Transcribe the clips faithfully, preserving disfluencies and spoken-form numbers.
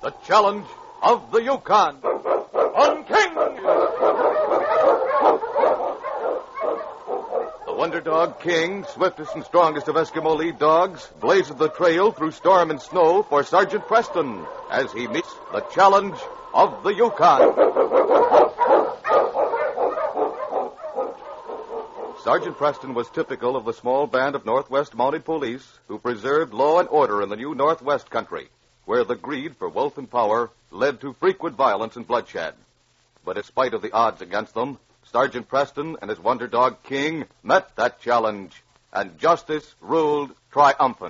The challenge of the Yukon. On King! The Wonder Dog King, swiftest and strongest of Eskimo lead dogs, blazes the trail through storm and snow for Sergeant Preston as he meets the challenge of the Yukon. Sergeant Preston was typical of the small band of Northwest Mounted Police who preserved law and order in the new Northwest country, where the greed for wealth and power led to frequent violence and bloodshed. But in spite of the odds against them, Sergeant Preston and his Wonder Dog King met that challenge, and justice ruled triumphant.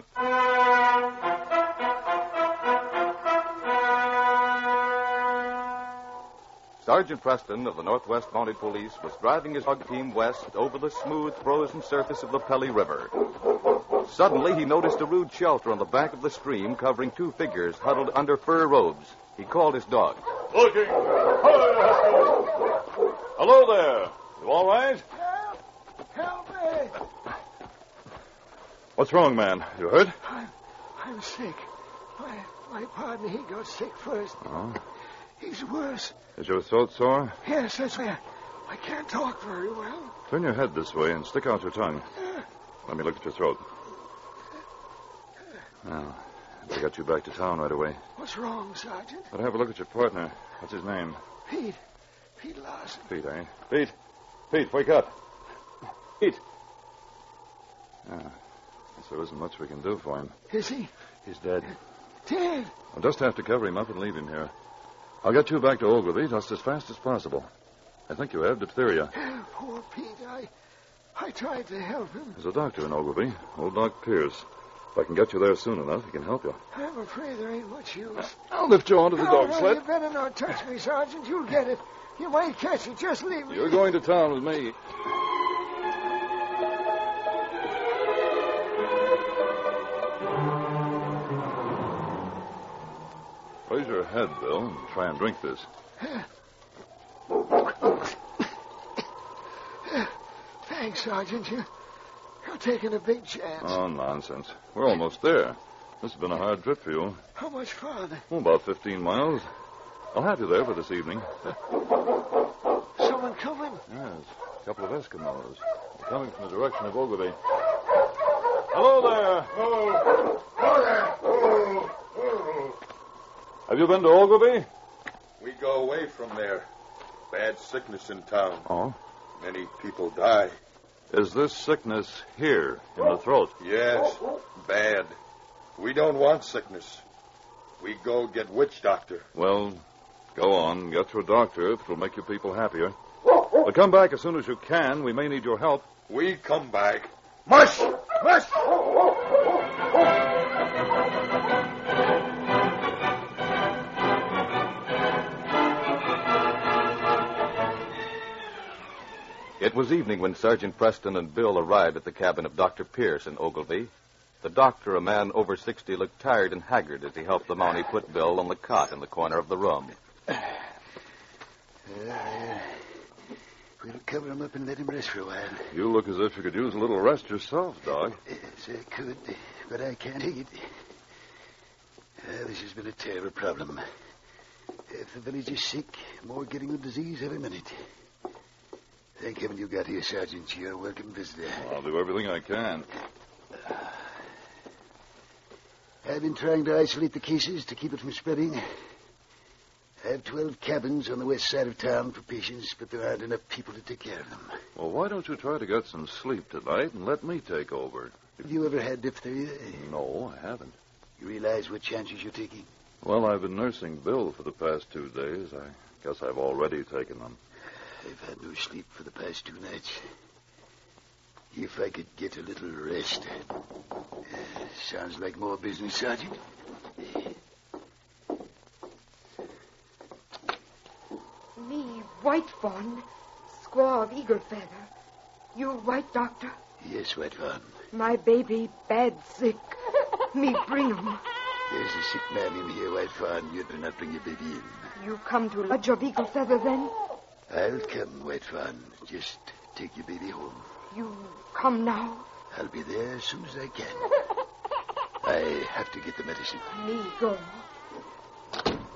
Sergeant Preston of the Northwest Mounted Police was driving his dog team west over the smooth, frozen surface of the Pelly River. Suddenly, he noticed a rude shelter on the bank of the stream covering two figures huddled under fur robes. He called his dog. Looking. Hello there. You all right? Help! Help me! What's wrong, man? You hurt? I'm, I'm sick. My, my partner, he got sick first. Oh? He's worse. Is your throat sore? Yes, that's why I, I can't talk very well. Turn your head this way and stick out your tongue. Uh, Let me look at your throat. Well, they got you back to town right away. What's wrong, Sergeant? But have a look at your partner. What's his name? Pete. Pete Larson. Pete, eh? Pete. Pete, wake up. Pete. Ah, guess there isn't much we can do for him. Is he? He's dead. Dead? I'll just have to cover him up and leave him here. I'll get you back to Ogilvy just as fast as possible. I think you have diphtheria. Oh, poor Pete. I, I tried to help him. There's a doctor in Ogilvy, old Doc Pierce. If I can get you there soon enough, he can help you. I'm afraid there ain't much use. I'll lift you onto the no, dog no, sled. You better not touch me, Sergeant. You'll get it. You might catch it. Just leave me. You're going to town with me. Raise your head, Bill, and try and drink this. Thanks, Sergeant. You, you're taking a big chance. Oh, nonsense. We're almost there. This has been a hard trip for you. How much farther? Oh, about fifteen miles. I'll have you there for this evening. Someone coming? Yes, a couple of Eskimos. They're coming from the direction of Ogilvy. Hello there. Oh, oh there. Oh, oh. Have you been to Ogilvy? We go away from there. Bad sickness in town. Oh? Many people die. Is this sickness here, in the throat? Yes, bad. We don't want sickness. We go get witch doctor. Well, go on. Get to a doctor if it'll make you people happier. But come back as soon as you can. We may need your help. We come back. Mush! Mush! It was evening when Sergeant Preston and Bill arrived at the cabin of Doctor Pierce in Ogilvy. The doctor, a man over sixty, looked tired and haggard as he helped the Mountie put Bill on the cot in the corner of the room. Uh, we'll cover him up and let him rest for a while. You look as if you could use a little rest yourself, Doc. Yes, I could, but I can't eat. Uh, this has been a terrible problem. If the village is sick, more getting the disease every minute. Thank heaven you got here, Sergeant. You're a welcome visitor. I'll do everything I can. I've been trying to isolate the cases to keep it from spreading. I have twelve cabins on the west side of town for patients, but there aren't enough people to take care of them. Well, why don't you try to get some sleep tonight and let me take over? Have you ever had diphtheria? No, I haven't. You realize what chances you're taking? Well, I've been nursing Bill for the past two days. I guess I've already taken them. I've had no sleep for the past two nights. If I could get a little rest. Uh, sounds like more business, Sergeant. Me, White Fawn, squaw of Eagle Feather. You White Doctor? Yes, White Fawn. My baby bad sick. Me bring him. There's a sick man in here, White Fawn. You'd better not bring your baby in. You come to lodge of Eagle Feather, then? I'll come, White Fawn. Just take your baby home. You come now? I'll be there as soon as I can. I have to get the medicine. Me go.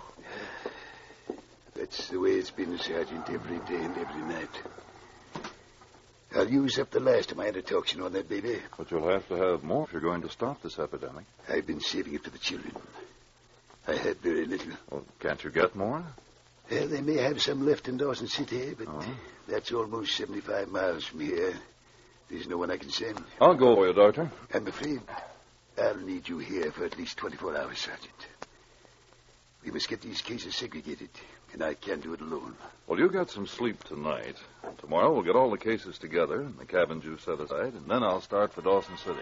That's the way it's been, Sergeant, every day and every night. I'll use up the last of my antitoxin on that baby. But you'll have to have more if you're going to stop this epidemic. I've been saving it for the children. I had very little. Well, can't you get more? Well, they may have some left in Dawson City, but Oh. that's almost seventy-five miles from here. There's no one I can send. I'll go for you, Doctor. I'm afraid I'll need you here for at least twenty-four hours, Sergeant. We must get these cases segregated, and I can't do it alone. Well, you get some sleep tonight. Tomorrow we'll get all the cases together in the cabins you set aside, and then I'll start for Dawson City.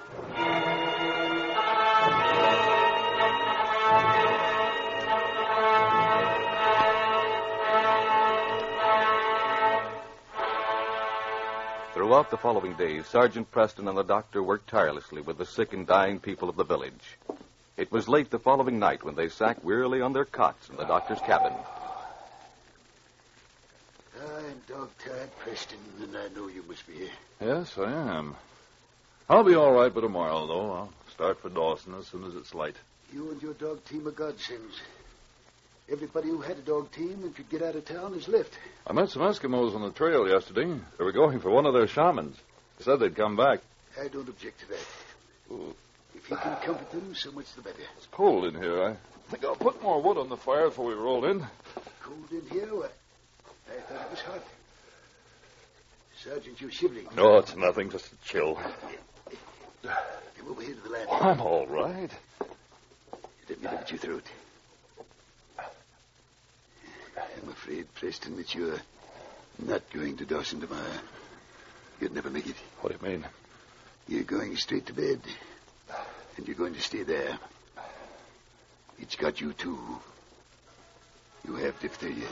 Throughout the following days, Sergeant Preston and the doctor worked tirelessly with the sick and dying people of the village. It was late the following night when they sank wearily on their cots in the doctor's cabin. I'm dog-tired, Preston, and I know you must be here. Yes, I am. I'll be all right by tomorrow, though. I'll start for Dawson as soon as it's light. You and your dog team are godsends. Everybody who had a dog team and could get out of town has left. I met some Eskimos on the trail yesterday. They were going for one of their shamans. They said they'd come back. I don't object to that. If you can comfort them, so much the better. It's cold in here. I think I'll put more wood on the fire before we roll in. Cold in here? Why, I thought it was hot. Sergeant, you're shivering. No, it's nothing. Just a chill. Come over here to the landing. Oh, I'm all right. Let me look at your throat. I'm afraid, Preston, that you're not going to Dawson tomorrow. You'd never make it. What do you mean? You're going straight to bed, and you're going to stay there. It's got you, too. You have diphtheria.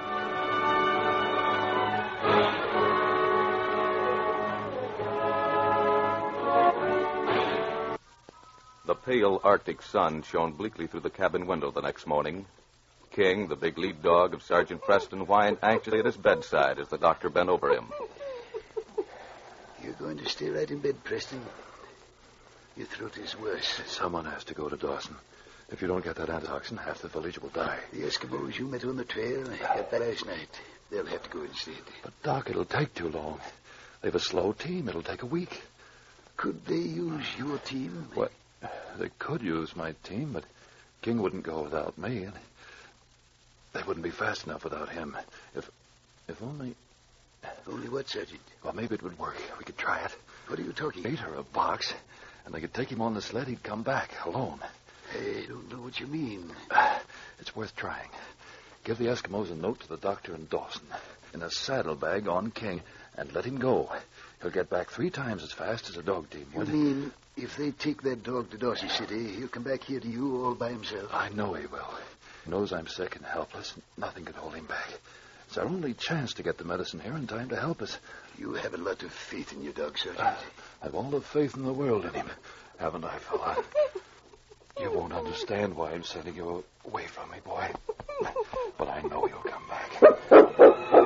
The pale Arctic sun shone bleakly through the cabin window the next morning. King, the big lead dog of Sergeant Preston, whined anxiously at his bedside as the doctor bent over him. You're going to stay right in bed, Preston. Your throat is worse. Someone has to go to Dawson. If you don't get that antitoxin, half the village will die. The Eskimos you met on the trail got that last night. They'll have to go instead. But, Doc, it'll take too long. They've a slow team. It'll take a week. Could they use your team? What? They could use my team, but King wouldn't go without me. And they wouldn't be fast enough without him. If if only... Only what, Sergeant? Well, maybe it would work. We could try it. What are you talking? Eight or a box, and they could take him on the sled. He'd come back alone. I don't know what you mean. It's worth trying. Give the Eskimos a note to the doctor in Dawson in a saddlebag on King, and let him go. He'll get back three times as fast as a dog team You would. mean if they take that dog to Dawson City, he'll come back here to you all by himself? I know he will. He knows I'm sick and helpless, and nothing can hold him back. It's our only chance to get the medicine here in time to help us. You have a lot of faith in your dog, Sergeant. Uh, I've all the faith in the world in him, haven't I, fella? You won't understand why I'm sending you away from me, boy. But I know you'll come back.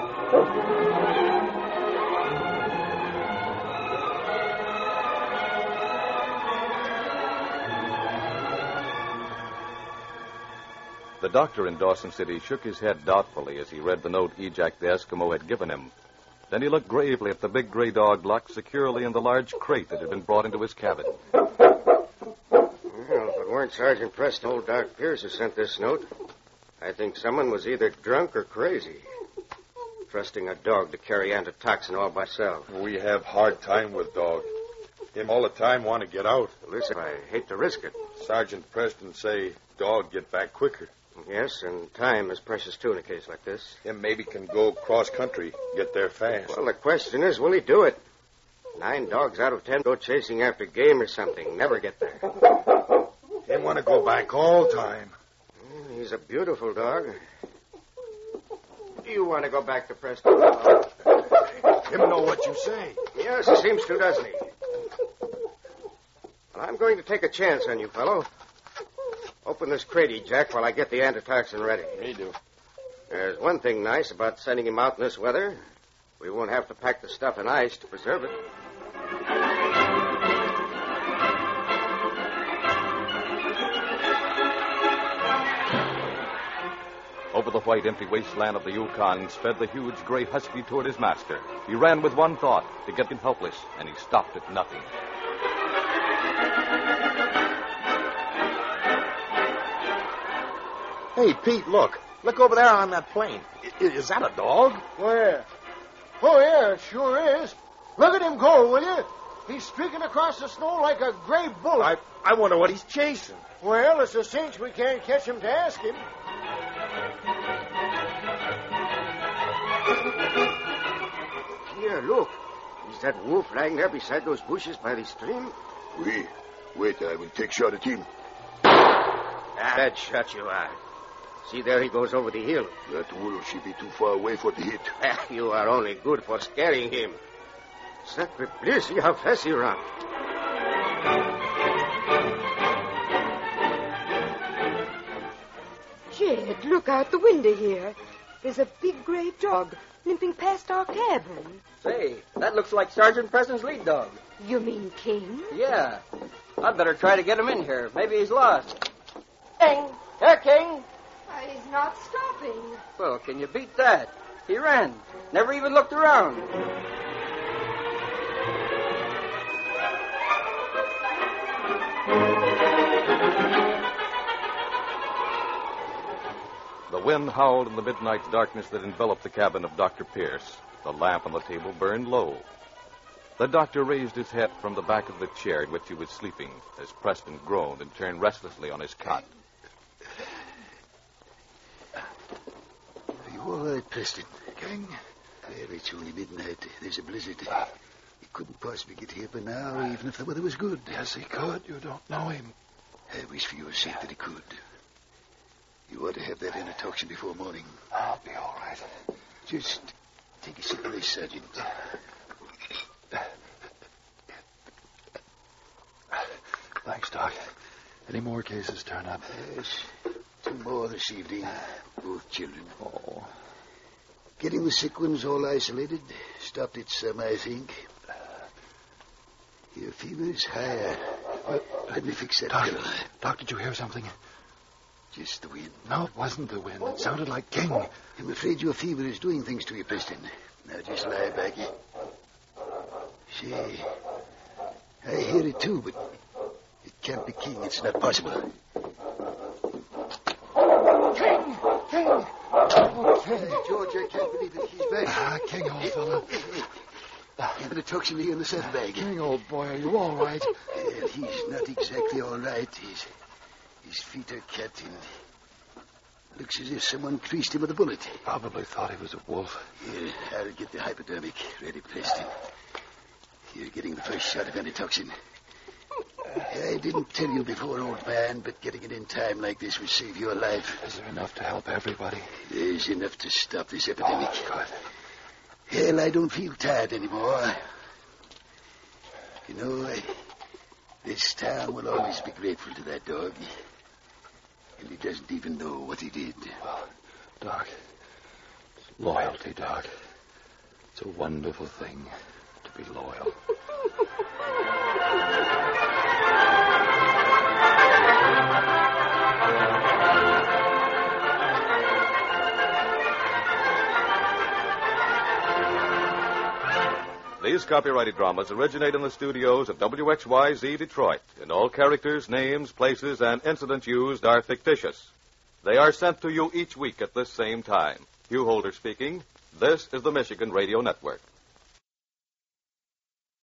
The doctor in Dawson City shook his head doubtfully as he read the note Ejak the Eskimo had given him. Then he looked gravely at the big gray dog locked securely in the large crate that had been brought into his cabin. Well, if it weren't Sergeant Preston, old Doc Pierce who sent this note, I think someone was either drunk or crazy. Trusting a dog to carry antitoxin all by itself. We have hard time with dog. Him all the time want to get out. Listen, I hate to risk it. Sergeant Preston say dog get back quicker. Yes, and time is precious, too, in a case like this. Him maybe can go cross country, get there fast. Well, the question is, will he do it? Nine dogs out of ten go chasing after game or something. Never get there. Him want to go back all time. Well, he's a beautiful dog. Do you want to go back to Preston? Him know what you say. Yes, he seems to, doesn't he? Well, I'm going to take a chance on you, fellow. Open this crate, Jack, while I get the antitoxin ready. Me do. There's one thing nice about sending him out in this weather. We won't have to pack the stuff in ice to preserve it. Over Over the white, empty wasteland of the Yukon sped the huge gray husky toward his master. He ran with one thought, to get him helpless, and he stopped at nothing. Hey, Pete, look. Look over there on that plane. I- Is that a dog? Where? Oh, yeah, it sure is. Look at him go, will you? He's streaking across the snow like a gray bullet. I, I wonder what he's chasing. Well, it's a cinch we can't catch him to ask him. Here, look. Is that wolf lying there beside those bushes by the stream? Oui. Wait, I will take shot at him. Bad shot you are. See, there he goes over the hill. That wolf should be too far away for the hit. You are only good for scaring him. Sacre bleu, see how fast he runs. Jed, look out the window here. There's a big gray dog limping past our cabin. Say, that looks like Sergeant Preston's lead dog. You mean King? Yeah. I'd better try to get him in here. Maybe he's lost. King! Here, King! Why, he's not stopping. Well, can you beat that? He ran. Never even looked around. The wind howled in the midnight darkness that enveloped the cabin of Doctor Pierce. The lamp on the table burned low. The doctor raised his head from the back of the chair in which he was sleeping as Preston groaned and turned restlessly on his cot. Are you all right, Preston? King? Well, it's only midnight. There's a blizzard. He couldn't possibly get here by now, even if the weather was good. Yes, he could. You don't know him. I wish for your sake that he could. You ought to have that antitoxin before morning. I'll be all right. Just take a sip of this, Sergeant. Thanks, Doc. Any more cases turn up? Yes. Two more this evening. Both children. Oh. Getting the sick ones all isolated. Stopped it some, I think. Your fever's higher. Uh, Let me fix that Doc, pillow. Doc, did you hear something? Just the wind. No, it wasn't the wind. It sounded like King. I'm afraid your fever is doing things to you, Preston. Now just lie back. Say, I hear it too, but it can't be King. It's not possible. King! King! Oh, King! George, I can't believe it. He's back. Ah, King, old fellow. Have the toxin here in the saddlebag. King, old boy, are you all right? Well, he's not exactly all right. His, his feet are cut and looks as if someone creased him with a bullet. Probably thought he was a wolf. Here, I'll get the hypodermic ready, Preston. You're getting the first shot of antitoxin. I didn't tell you before, old man, but getting it in time like this will save your life. Is there enough to help everybody? There's enough to stop this epidemic. Oh, good. Hell, I don't feel tired anymore. You know, I, this town will always be grateful to that dog. And he doesn't even know what he did. Well, Doc, it's loyalty, Doc. It's a wonderful thing to be loyal. These copyrighted dramas originate in the studios of W X Y Z Detroit, and all characters, names, places, and incidents used are fictitious. They are sent to you each week at this same time. Hugh Holder speaking. This is the Michigan Radio Network.